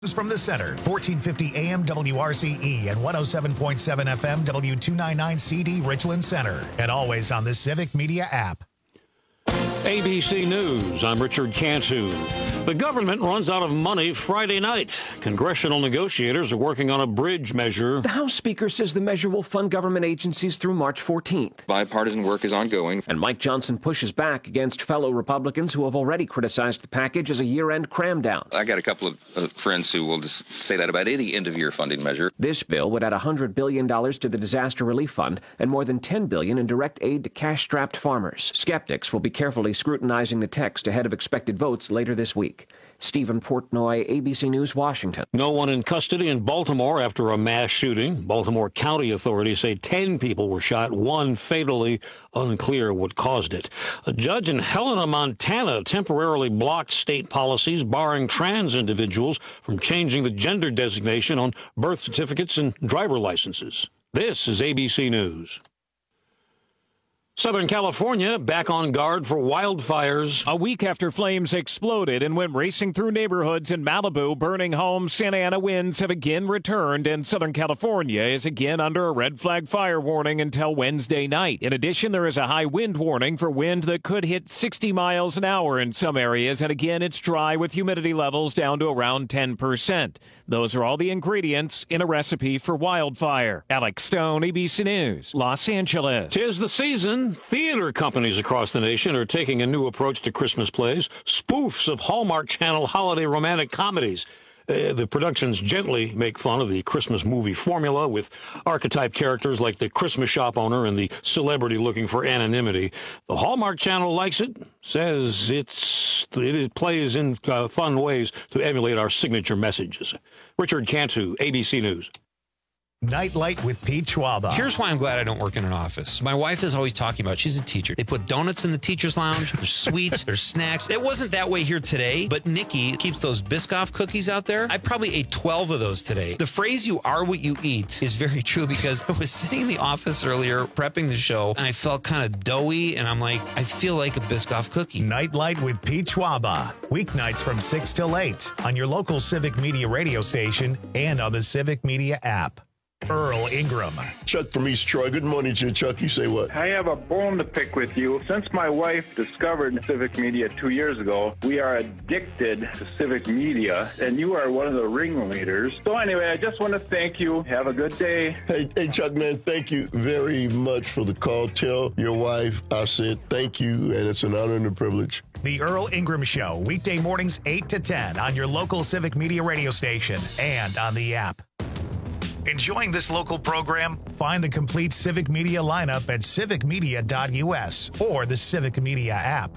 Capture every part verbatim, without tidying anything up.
From the center, fourteen fifty A M W R C E and one oh seven point seven F M W two ninety-nine C D Richland Center, and always on the Civic Media app. A B C News, I'm Richard Cantu. The government runs out of money Friday night. Congressional negotiators are working on a bridge measure. The House Speaker says the measure will fund government agencies through March fourteenth. Bipartisan work is ongoing. And Mike Johnson pushes back against fellow Republicans who have already criticized the package as a year-end cram-down. I got a couple of uh, friends who will just say that about any end-of-year funding measure. This bill would add one hundred billion dollars to the Disaster Relief Fund and more than ten billion dollars in direct aid to cash-strapped farmers. Skeptics will be carefully scrutinizing the text ahead of expected votes later this week. Stephen Portnoy, A B C News, Washington. No one in custody in Baltimore after a mass shooting. Baltimore County authorities say ten people were shot, one fatally. Unclear what caused it. A judge in Helena, Montana temporarily blocked state policies barring trans individuals from changing the gender designation on birth certificates and driver licenses. This is A B C News. Southern California back on guard for wildfires. A week after flames exploded and went racing through neighborhoods in Malibu, burning homes, Santa Ana winds have again returned, and Southern California is again under a red flag fire warning until Wednesday night. In addition, there is a high wind warning for wind that could hit sixty miles an hour in some areas, and again, it's dry with humidity levels down to around ten percent. Those are all the ingredients in a recipe for wildfire. Alex Stone, A B C News, Los Angeles. 'Tis the season. Theater companies across the nation are taking a new approach to Christmas plays, spoofs of Hallmark Channel holiday romantic comedies. Uh, the productions gently make fun of the Christmas movie formula with archetype characters like the Christmas shop owner and the celebrity looking for anonymity. The Hallmark Channel likes it, says it's it plays in uh, fun ways to emulate our signature messages. Richard Cantu, A B C News. Nightlight with Pete Schwaba. Here's why I'm glad I don't work in an office. My wife is always talking about, she's a teacher. They put donuts in the teacher's lounge. There's sweets. There's snacks. It wasn't that way here today, but Nikki keeps those Biscoff cookies out there. I probably ate twelve of those today. The phrase, you are what you eat, is very true because I was sitting in the office earlier prepping the show and I felt kind of doughy and I'm like, I feel like a Biscoff cookie. Nightlight with Pete Schwaba. Weeknights from six till eight on your local Civic Media radio station and on the Civic Media app. Earl Ingram. Chuck from East Troy. Good morning to you, Chuck. You say what? I have a bone to pick with you. Since my wife discovered Civic Media two years ago, we are addicted to Civic Media, and you are one of the ringleaders. So anyway, I just want to thank you. Have a good day. Hey, hey, Chuck, man, thank you very much for the call. Tell your wife I said thank you, and it's an honor and a privilege. The Earl Ingram Show, weekday mornings eight to ten on your local Civic Media radio station and on the app. Enjoying this local program? Find the complete Civic Media lineup at civic media dot U S or the Civic Media app.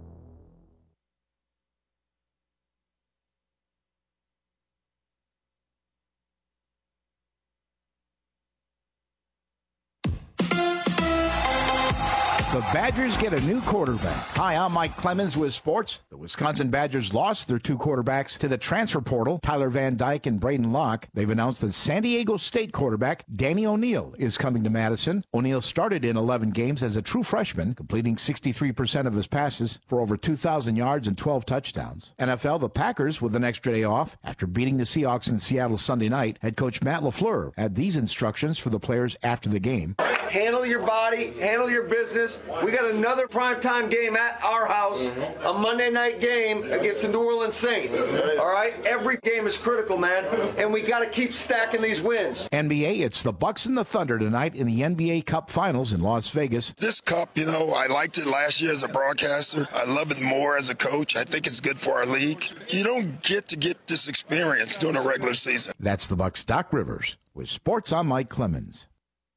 The Badgers get a new quarterback. Hi, I'm Mike Clemens with sports. The Wisconsin Badgers lost their two quarterbacks to the transfer portal, Tyler Van Dyke and Braden Locke. They've announced that San Diego State quarterback Danny O'Neal is coming to Madison. O'Neal started in eleven games as a true freshman, completing sixty-three percent of his passes for over two thousand yards and twelve touchdowns. N F L, the Packers with an extra day off after beating the Seahawks in Seattle Sunday night. Head coach Matt LaFleur had these instructions for the players after the game. Handle your body, handle your business. We got another primetime game at our house, mm-hmm. a Monday night game against the New Orleans Saints. All right? Every game is critical, man, and we got to keep stacking these wins. N B A, it's the Bucks and the Thunder tonight in the N B A Cup Finals in Las Vegas. This cup, you know, I liked it last year as a broadcaster. I love it more as a coach. I think it's good for our league. You don't get to get this experience during a regular season. That's the Bucks. Doc Rivers with Sports. I'm Mike Clemens.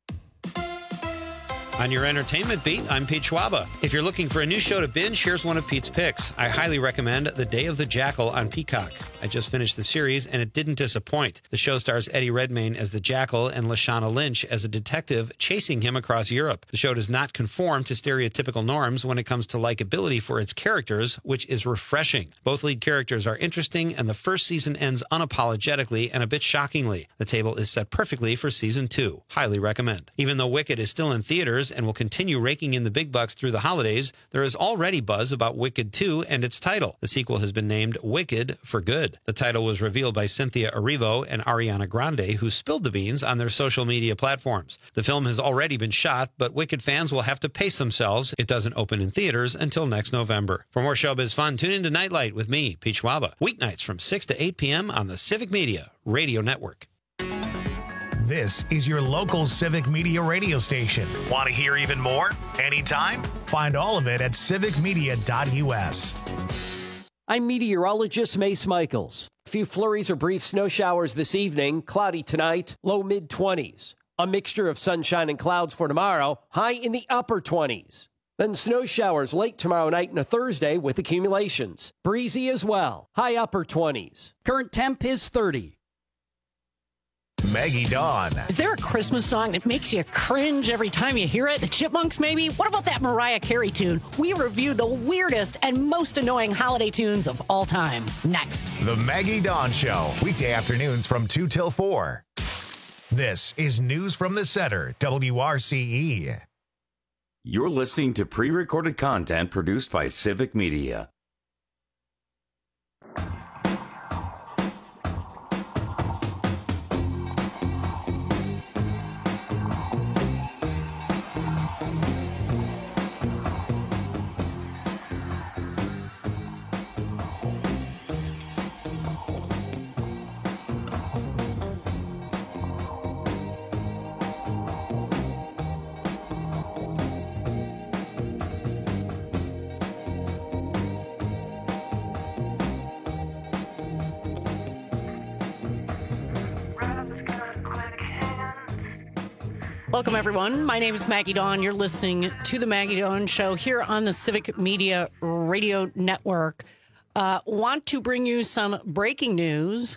On your entertainment beat, I'm Pete Schwaba. If you're looking for a new show to binge, here's one of Pete's picks. I highly recommend The Day of the Jackal on Peacock. I just finished the series, and it didn't disappoint. The show stars Eddie Redmayne as the Jackal and Lashana Lynch as a detective chasing him across Europe. The show does not conform to stereotypical norms when it comes to likability for its characters, which is refreshing. Both lead characters are interesting, and the first season ends unapologetically and a bit shockingly. The table is set perfectly for season two. Highly recommend. Even though Wicked is still in theaters, theaters and will continue raking in the big bucks through the holidays, there is already buzz about Wicked two and its title. The sequel has been named Wicked for Good. The title was revealed by Cynthia Erivo and Ariana Grande, who spilled the beans on their social media platforms. The film has already been shot, but Wicked fans will have to pace themselves. It doesn't open in theaters until next November. For more showbiz fun, tune in to Nightlight with me, Pete Schwaba, weeknights from six to eight p.m. on the Civic Media Radio Network. This is your local Civic Media radio station. Want to hear even more? Anytime? Find all of it at civic media dot u s. I'm meteorologist Mace Michaels. A few flurries or brief snow showers this evening, cloudy tonight, low mid twenties. A mixture of sunshine and clouds for tomorrow, high in the upper twenties. Then snow showers late tomorrow night and a Thursday with accumulations. Breezy as well, high upper twenties. Current temp is thirty. Maggie Dawn. Is there a Christmas song that makes you cringe every time you hear it? The Chipmunks, maybe? What about that Mariah Carey tune? We review the weirdest and most annoying holiday tunes of all time. Next. The Maggie Dawn Show. Weekday afternoons from two till four. This is News from the Center, W R C E. You're listening to pre-recorded content produced by Civic Media. Welcome, everyone. My name is Maggie Dawn. You're listening to The Maggie Dawn Show here on the Civic Media Radio Network. Uh, want to bring you some breaking news.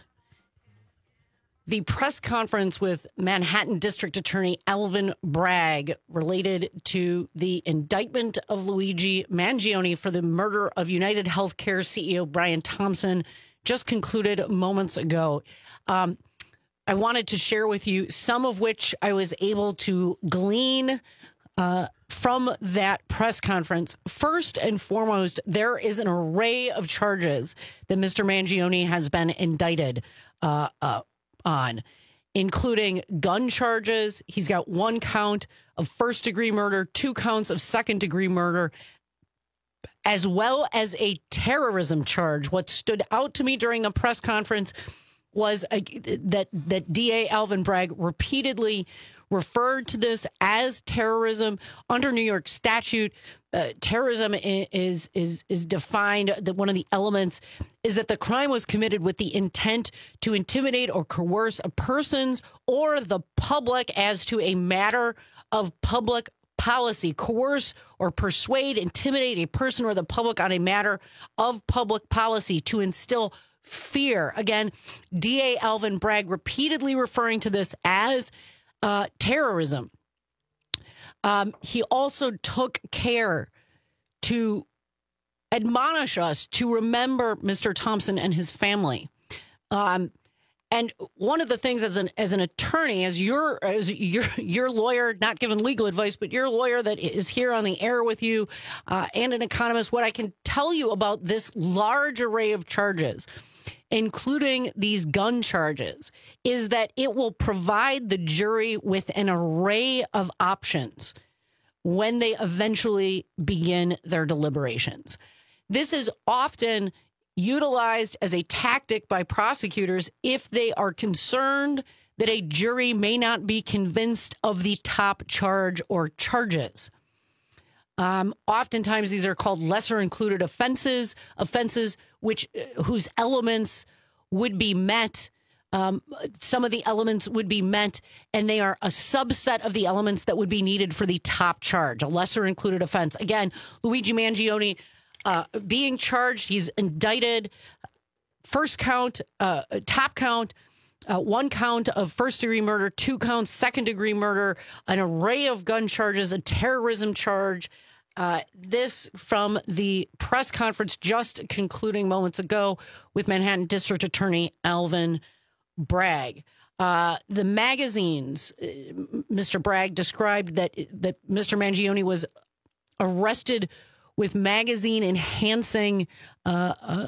The press conference with Manhattan District Attorney Alvin Bragg related to the indictment of Luigi Mangione for the murder of United Healthcare C E O Brian Thompson just concluded moments ago. Um, I wanted to share with you some of which I was able to glean uh, from that press conference. First and foremost, there is an array of charges that Mister Mangione has been indicted uh, uh, on, including gun charges. He's got one count of first-degree murder, two counts of second-degree murder, as well as a terrorism charge. What stood out to me during the press conference was a, that that D A Alvin Bragg repeatedly referred to this as terrorism. Under New York statute, uh, terrorism is is is defined that one of the elements is that the crime was committed with the intent to intimidate or coerce a person's or the public as to a matter of public policy. Coerce or persuade, intimidate a person or the public on a matter of public policy to instill fear. Again, D A Alvin Bragg repeatedly referring to this as uh, terrorism. Um, he also took care to admonish us to remember Mister Thompson and his family. Um, and one of the things as an as an attorney, as your as your your lawyer, not giving legal advice, but your lawyer that is here on the air with you, uh, and an economist, what I can tell you about this large array of charges, including these gun charges, is that it will provide the jury with an array of options when they eventually begin their deliberations. This is often utilized as a tactic by prosecutors if they are concerned that a jury may not be convinced of the top charge or charges. Um, oftentimes, these are called lesser included offenses, offenses which whose elements would be met. Um, some of the elements would be met, and they are a subset of the elements that would be needed for the top charge, a lesser included offense. Again, Luigi Mangione uh, being charged, he's indicted. First count, uh, top count, uh, one count of first degree murder, two counts, second degree murder, an array of gun charges, a terrorism charge. Uh, this from the press conference just concluding moments ago with Manhattan District Attorney Alvin Bragg. Uh, the magazines, uh, Mister Bragg described that that Mister Mangione was arrested with magazine enhancing uh, uh,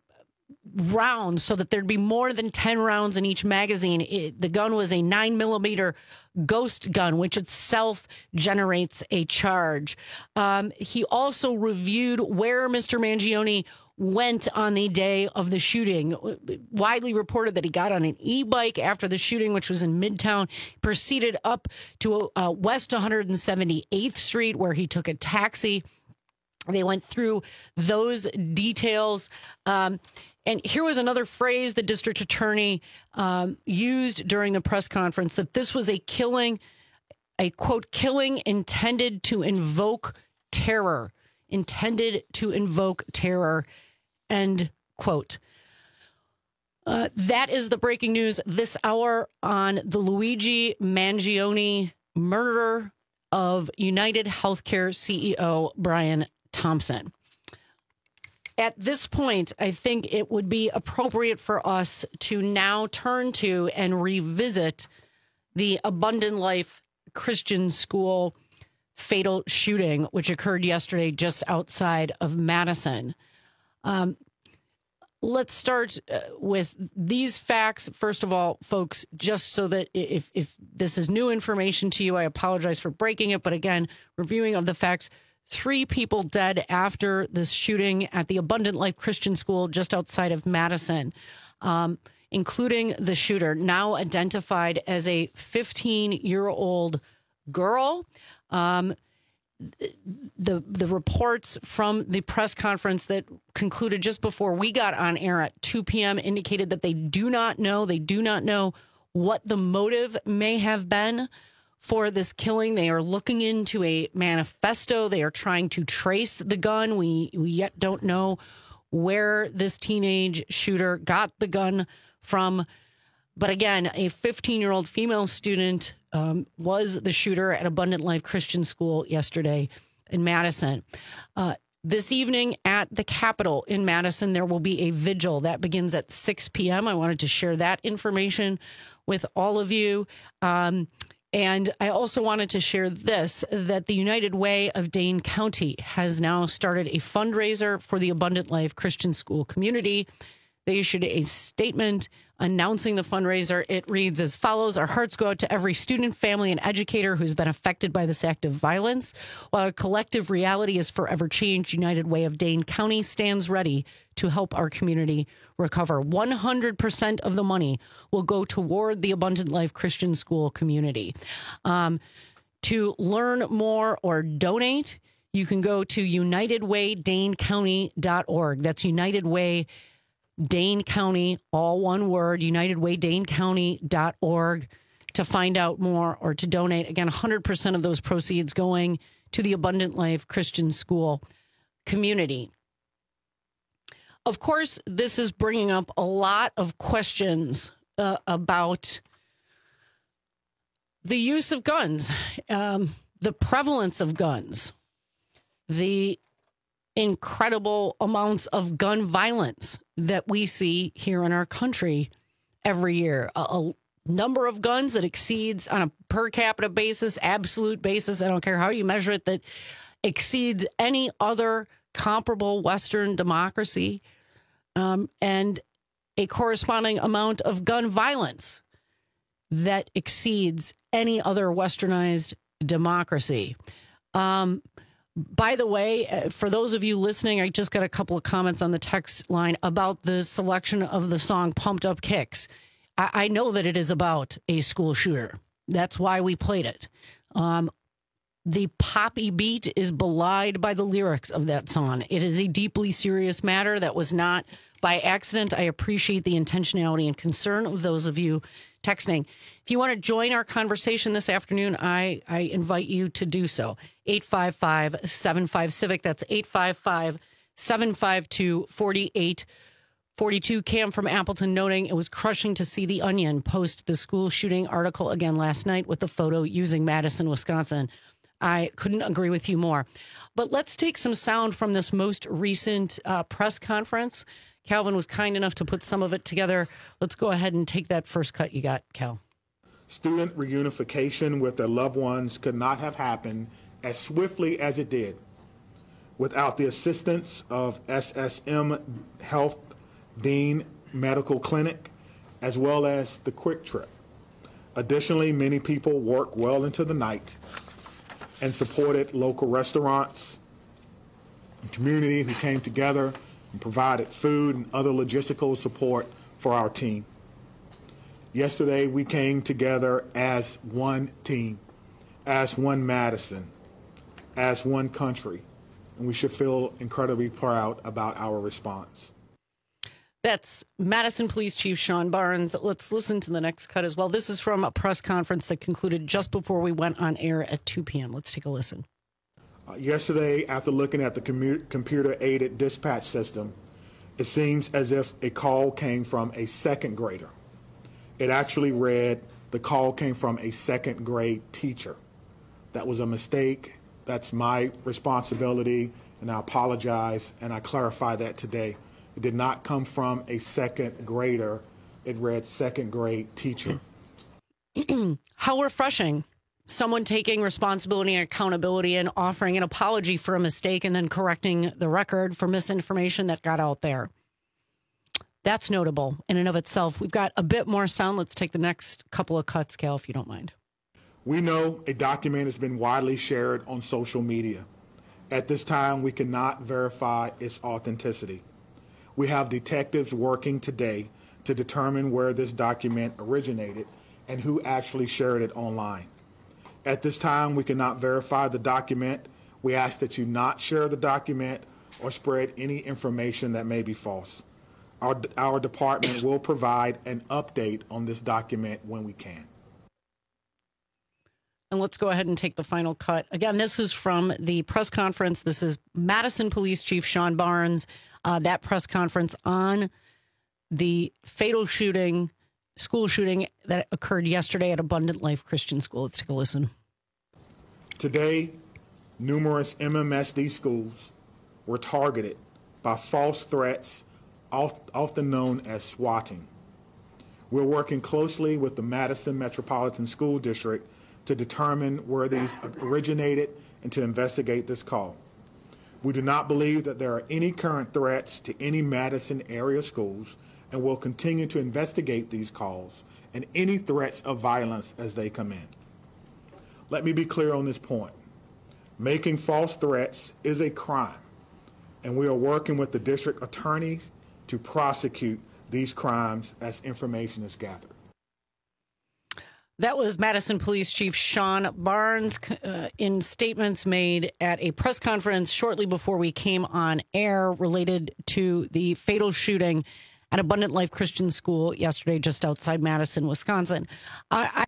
rounds so that there'd be more than ten rounds in each magazine. It, the gun was a nine millimeter ghost gun, which itself generates a charge. Um, he also reviewed where Mister Mangione went on the day of the shooting. Widely reported that he got on an e-bike after the shooting, which was in Midtown, proceeded up to uh, West one hundred seventy-eighth Street, where he took a taxi. They went through those details. Um, and here was another phrase the district attorney um, used during the press conference, that this was a killing, a quote, killing intended to invoke terror, intended to invoke terror. End quote. Uh, that is the breaking news this hour on the Luigi Mangione murder of United Healthcare C E O Brian Thompson. At this point, I think it would be appropriate for us to now turn to and revisit the Abundant Life Christian School fatal shooting, which occurred yesterday just outside of Madison. Um, let's start uh, with these facts. First of all, folks, just so that if, if this is new information to you, I apologize for breaking it. But again, reviewing of the facts, three people dead after this shooting at the Abundant Life Christian School just outside of Madison, um, including the shooter, now identified as a fifteen-year-old girl. Um, the the reports from the press conference that concluded just before we got on air at two p.m. indicated that they do not know, they do not know what the motive may have been for this killing. They are looking into a manifesto. They are trying to trace the gun. We, we yet don't know where this teenage shooter got the gun from. But again, a fifteen-year-old female student um, was the shooter at Abundant Life Christian School yesterday in Madison. Uh, this evening at the Capitol in Madison, there will be a vigil that begins at six p.m. I wanted to share that information with all of you. Um, and I also wanted to share this, that the United Way of Dane County has now started a fundraiser for the Abundant Life Christian School community. They issued a statement announcing the fundraiser. It reads as follows: our hearts go out to every student, family, and educator who's been affected by this act of violence. While our collective reality is forever changed, United Way of Dane County stands ready to help our community recover. one hundred percent of the money will go toward the Abundant Life Christian School community. Um, to learn more or donate, you can go to united way dane county dot org. That's United Way Dane County, all one word, united way dane county dot org to find out more or to donate. Again, one hundred percent of those proceeds going to the Abundant Life Christian School community. Of course, this is bringing up a lot of questions uh, about the use of guns, um, the prevalence of guns, the incredible amounts of gun violence that we see here in our country every year. A, a number of guns that exceeds on a per capita basis, absolute basis, I don't care how you measure it, that exceeds any other comparable Western democracy, um, and a corresponding amount of gun violence that exceeds any other westernized democracy. Um, By the way, for those of you listening, I just got a couple of comments on the text line about the selection of the song Pumped Up Kicks. I, I know that it is about a school shooter. That's why we played it. Um, the poppy beat is belied by the lyrics of that song. It is a deeply serious matter that was not by accident. I appreciate the intentionality and concern of those of you texting. If you want to join our conversation this afternoon, I, I invite you to do so. eight five five, seven five, CIVIC. That's eight five five, seven five two, four eight four two. Cam from Appleton noting it was crushing to see The Onion post the school shooting article again last night with the photo using Madison, Wisconsin. I couldn't agree with you more. But let's take some sound from this most recent uh, press conference. Calvin was kind enough to put some of it together. Let's go ahead and take that first cut you got, Cal. Student reunification with their loved ones could not have happened as swiftly as it did without the assistance of S S M Health Dean Medical Clinic, as well as the Quick Trip. Additionally, many people worked well into the night and supported local restaurants and community who came together and provided food and other logistical support for our team. Yesterday, we came together as one team, as one Madison, as one country, and we should feel incredibly proud about our response. That's Madison Police Chief Sean Barnes. Let's listen to the next cut as well. This is from a press conference that concluded just before we went on air at two p.m. Let's take a listen. Uh, yesterday, after looking at the commu- computer-aided dispatch system, it seems as if a call came from a second grader. It actually read the call came from a second grade teacher. That was a mistake. That's my responsibility, and I apologize, and I clarify that today. It did not come from a second grader. It read second grade teacher. How refreshing. Someone taking responsibility and accountability and offering an apology for a mistake and then correcting the record for misinformation that got out there. That's notable in and of itself. We've got a bit more sound. Let's take the next couple of cuts, Cal, if you don't mind. We know a document has been widely shared on social media. At this time, we cannot verify its authenticity. We have detectives working today to determine where this document originated and who actually shared it online. At this time, we cannot verify the document. We ask that you not share the document or spread any information that may be false. Our, our department will provide an update on this document when we can. And let's go ahead and take the final cut. Again, this is from the press conference. This is Madison Police Chief Sean Barnes. Uh, that press conference on the fatal shooting, school shooting that occurred yesterday at Abundant Life Christian School. Let's take a listen. Today, numerous M M S D schools were targeted by false threats, often known as swatting. We're working closely with the Madison Metropolitan School District to determine where these originated and to investigate this call. We do not believe that there are any current threats to any Madison area schools, and will continue to investigate these calls and any threats of violence as they come in. Let me be clear on this point. Making false threats is a crime, and we are working with the district attorneys to prosecute these crimes as information is gathered. That was Madison Police Chief Sean Barnes uh, in statements made at a press conference shortly before we came on air related to the fatal shooting at Abundant Life Christian School yesterday just outside Madison, Wisconsin. I, I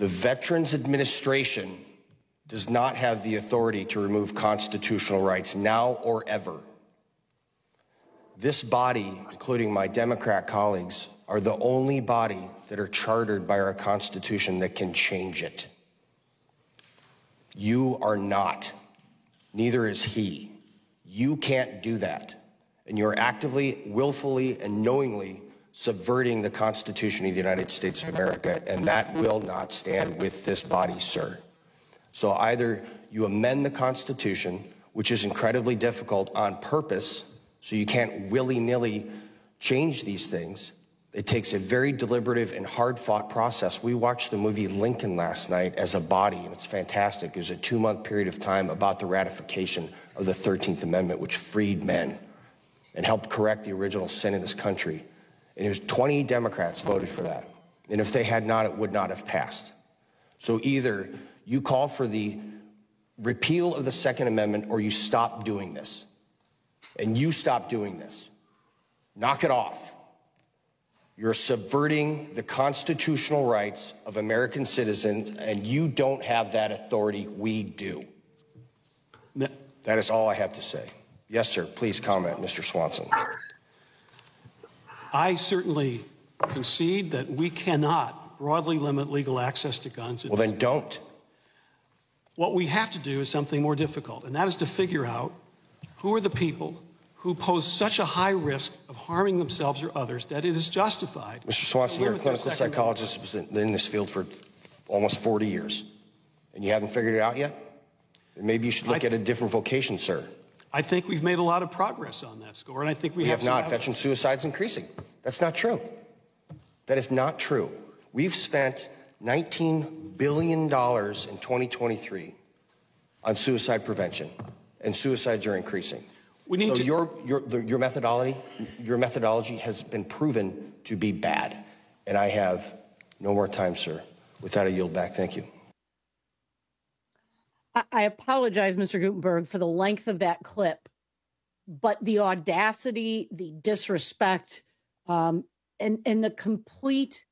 The Veterans Administration does not have the authority to remove constitutional rights now or ever. This body, including my Democrat colleagues, are the only body that are chartered by our Constitution that can change it. You are not. Neither is he. You can't do that. And you're actively, willfully, and knowingly subverting the Constitution of the United States of America, and that will not stand with this body, sir. So either you amend the Constitution, which is incredibly difficult on purpose, so you can't willy-nilly change these things. It takes a very deliberative and hard-fought process. We watched the movie Lincoln last night as a body, and it's fantastic. It was a two-month period of time about the ratification of the thirteenth Amendment, which freed men and helped correct the original sin in this country. And it was twenty Democrats voted for that. And if they had not, it would not have passed. So either you call for the repeal of the Second Amendment or you stop doing this. And you stop doing this. Knock it off. You're subverting the constitutional rights of American citizens, and you don't have that authority. We do. That is all I have to say. Yes, sir. Please comment, Mister Swanson. I certainly concede that we cannot broadly limit legal access to guns. Well, then don't. What we have to do is something more difficult, and that is to figure out who are the people who pose such a high risk of harming themselves or others that it is justified. Mister Swanson, you're a clinical psychologist who's been in this field for almost forty years, and you haven't figured it out yet? Then maybe you should look I, at a different vocation, sir. I think we've made a lot of progress on that score, and I think we, we have, have not. Veteran suicide's increasing. That's not true. That is not true. We've spent nineteen billion dollars in twenty twenty-three on suicide prevention, and suicides are increasing. We need so to... your your the, your methodology your methodology has been proven to be bad, and I have no more time, sir. With that, I yield back. Thank you. I apologize, Mister Gutenberg, for the length of that clip, but the audacity, the disrespect, um, and and the complete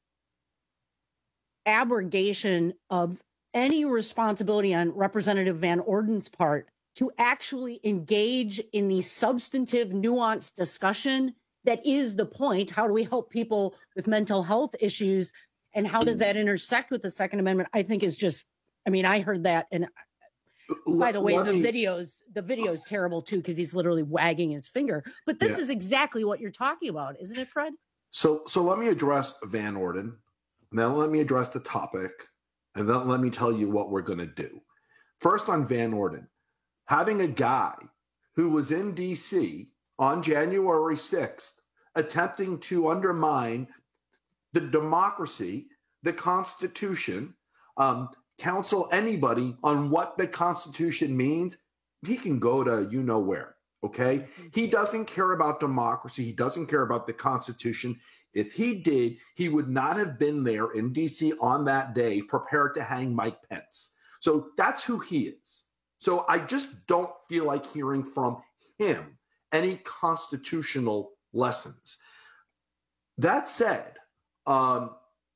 abrogation of any responsibility on Representative Van Orden's part to actually engage in the substantive, nuanced discussion that is the point. How do we help people with mental health issues, and how does that intersect with the Second Amendment? I think is just, I mean, I heard that, and by the way, the me, videos, the video is terrible too, because he's literally wagging his finger. But this yeah. is exactly what you're talking about, isn't it, Fred? So, so let me address Van Orden, and then let me address the topic, and then let me tell you what we're going to do. First, on Van Orden, having a guy who was in D C on January sixth attempting to undermine the democracy, the Constitution, um, counsel anybody on what the Constitution means, he can go to you know where, okay? He doesn't care about democracy. He doesn't care about the Constitution. If he did, he would not have been there in D C on that day prepared to hang Mike Pence. So that's who he is. So I just don't feel like hearing from him any constitutional lessons. That said, um,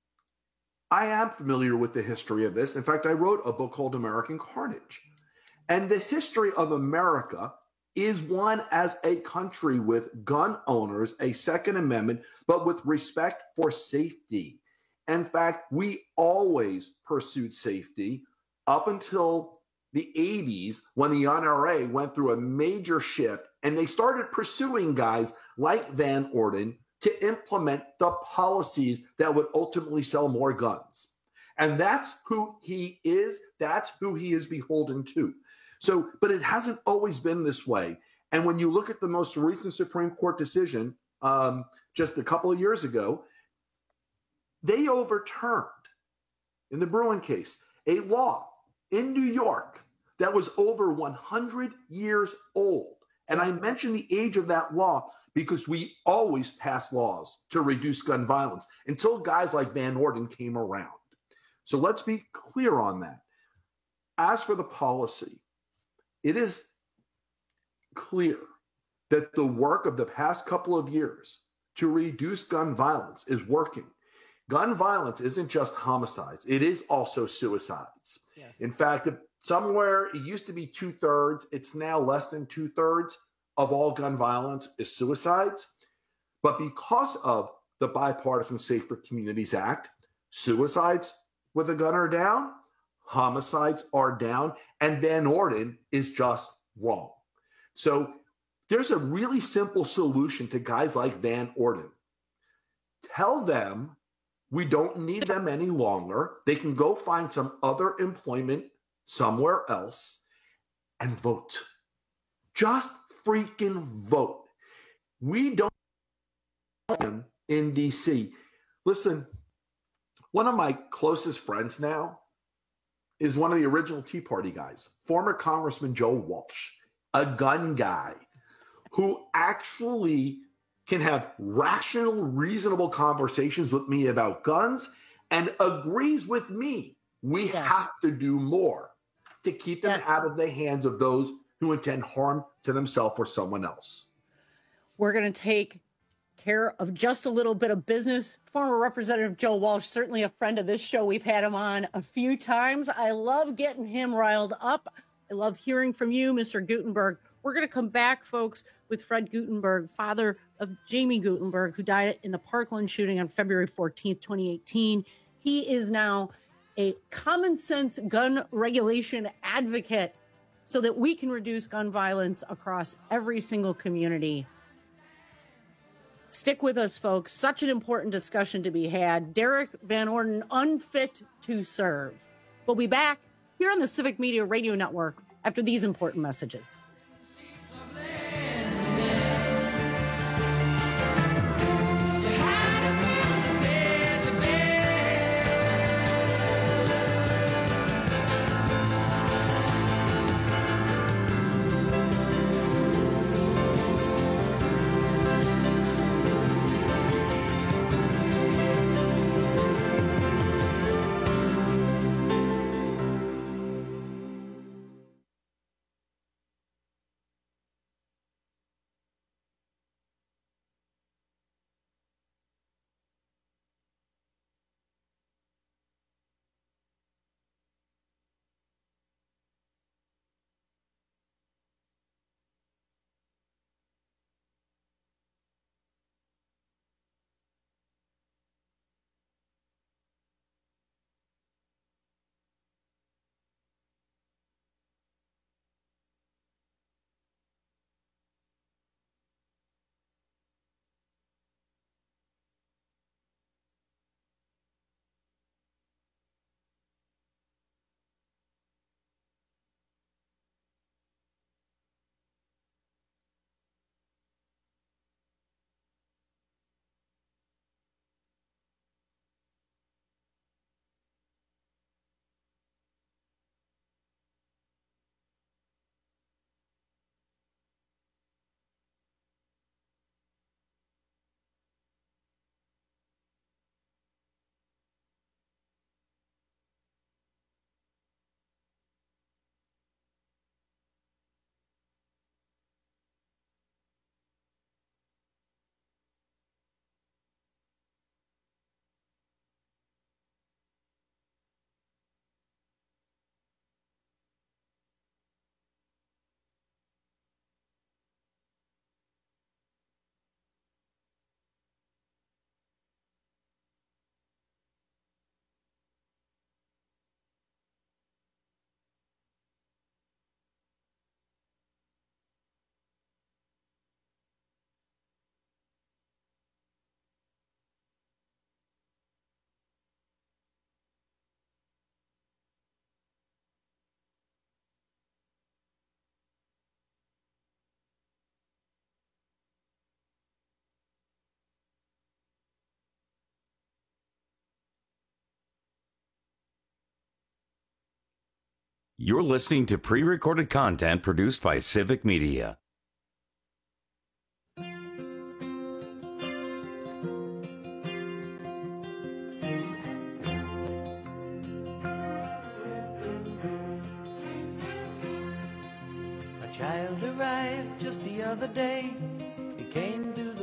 I am familiar with the history of this. In fact, I wrote a book called American Carnage. And the history of America is one as a country with gun owners, a Second Amendment, but with respect for safety. In fact, we always pursued safety up until the eighties when the N R A went through a major shift and they started pursuing guys like Van Orden to implement the policies that would ultimately sell more guns. And that's who he is. That's who he is beholden to. So, but it hasn't always been this way. And when you look at the most recent Supreme Court decision um, just a couple of years ago, they overturned, in the Bruen case, a law in New York that was over one hundred years old. And I mention the age of that law because we always pass laws to reduce gun violence until guys like Van Orden came around. So let's be clear on that. As for the policy, it is clear that the work of the past couple of years to reduce gun violence is working. gun violence isn't just homicides. It is also suicides. Yes. In fact, somewhere it used to be two thirds. It's now less than two thirds of all gun violence is suicides. But because of the Bipartisan Safer Communities Act, suicides with a gun are down, homicides are down, and Van Orden is just wrong. So there's a really simple solution to guys like Van Orden. Tell them we don't need them any longer. They can go find some other employment somewhere else and vote. Just freaking vote. We don't want them in D C. Listen, one of my closest friends now is one of the original Tea Party guys, former Congressman Joe Walsh, a gun guy who actually can have rational, reasonable conversations with me about guns and agrees with me. We yes. have to do more to keep them yes. out of the hands of those who intend harm to themselves or someone else. We're going to take care of just a little bit of business. Former Representative Joe Walsh, certainly a friend of this show. We've had him on a few times. I love getting him riled up. I love hearing from you, Mister Guttenberg. We're going to come back, folks, with Fred Guttenberg, father of Jamie Guttenberg, who died in the Parkland shooting on February fourteenth, twenty eighteen. He is now a common sense gun regulation advocate so that we can reduce gun violence across every single community. Stick with us, folks. Such an important discussion to be had. Derek Van Orden, unfit to serve. We'll be back here on the Civic Media Radio Network after these important messages. You're listening to pre-recorded content produced by Civic Media. A child arrived just the other day. He came to